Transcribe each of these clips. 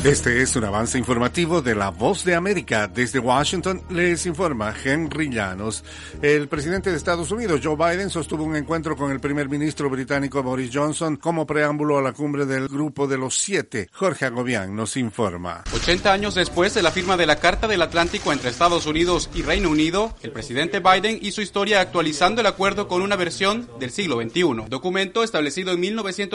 Este es un avance informativo de La Voz de América. Desde Washington les informa Henry Llanos. El presidente de Estados Unidos, Joe Biden, sostuvo un encuentro con el primer ministro británico Boris Johnson como preámbulo a la cumbre del Grupo de los Siete. Jorge Agobián nos informa. 80 años después de la firma de la Carta del Atlántico entre Estados Unidos y Reino Unido, el presidente Biden hizo historia actualizando el acuerdo con una versión del siglo XXI. Documento establecido en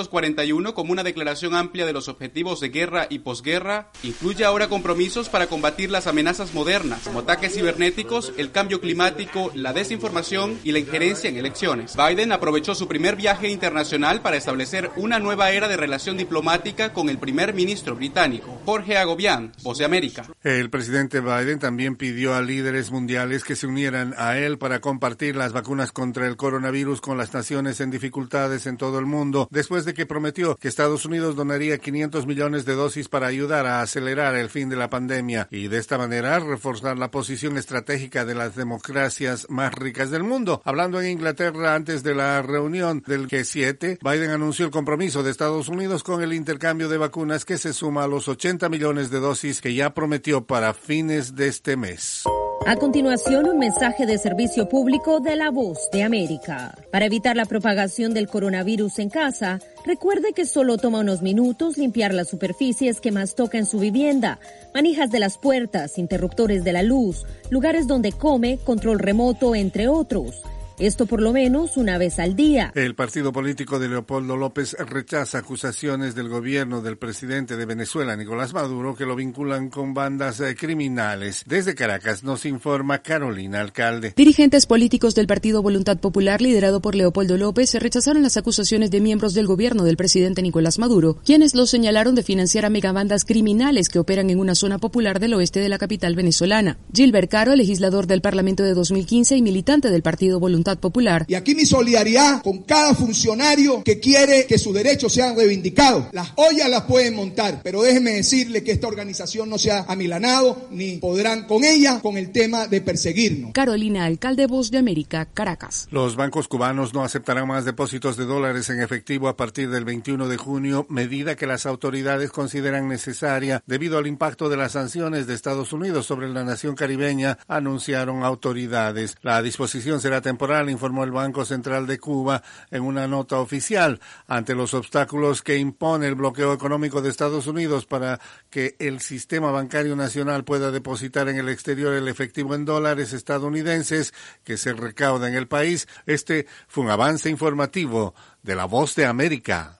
1941 como una declaración amplia de los objetivos de guerra y posguerra, incluye ahora compromisos para combatir las amenazas modernas, como ataques cibernéticos, el cambio climático, la desinformación y la injerencia en elecciones. Biden aprovechó su primer viaje internacional para establecer una nueva era de relación diplomática con el primer ministro británico. Jorge Agobián, Voz de América. El presidente Biden también pidió a líderes mundiales que se unieran a él para compartir las vacunas contra el coronavirus con las naciones en dificultades en todo el mundo, después de que prometió que Estados Unidos donaría 500 millones de dosis para ayudar a acelerar el fin de la pandemia y de esta manera reforzar la posición estratégica de las democracias más ricas del mundo. Hablando en Inglaterra antes de la reunión del G7, Biden anunció el compromiso de Estados Unidos con el intercambio de vacunas que se suma a los 80 millones de dosis que ya prometió para fines de este mes. A continuación, un mensaje de servicio público de La Voz de América. Para evitar la propagación del coronavirus en casa, recuerde que solo toma unos minutos limpiar las superficies que más toca en su vivienda, manijas de las puertas, interruptores de la luz, lugares donde come, control remoto, entre otros. Esto por lo menos una vez al día. El partido político de Leopoldo López rechaza acusaciones del gobierno del presidente de Venezuela, Nicolás Maduro, que lo vinculan con bandas criminales. Desde Caracas nos informa Carolina Alcalde. Dirigentes políticos del Partido Voluntad Popular, liderado por Leopoldo López, rechazaron las acusaciones de miembros del gobierno del presidente Nicolás Maduro, quienes lo señalaron de financiar a megabandas criminales que operan en una zona popular del oeste de la capital venezolana. Gilbert Caro, legislador del Parlamento de 2015 y militante del Partido Voluntad Popular. Y aquí mi solidaridad con cada funcionario que quiere que sus derechos sean reivindicados. Las ollas las pueden montar, pero déjenme decirle que esta organización no se ha amilanado ni podrán con ella con el tema de perseguirnos. Carolina Alcalde, Voz de América, Caracas. Los bancos cubanos no aceptarán más depósitos de dólares en efectivo a partir del 21 de junio, medida que las autoridades consideran necesaria debido al impacto de las sanciones de Estados Unidos sobre la nación caribeña, anunciaron autoridades. La disposición será temporal, informó el Banco Central de Cuba en una nota oficial, ante los obstáculos que impone el bloqueo económico de Estados Unidos para que el sistema bancario nacional pueda depositar en el exterior el efectivo en dólares estadounidenses que se recauda en el país. Este fue un avance informativo de La Voz de América.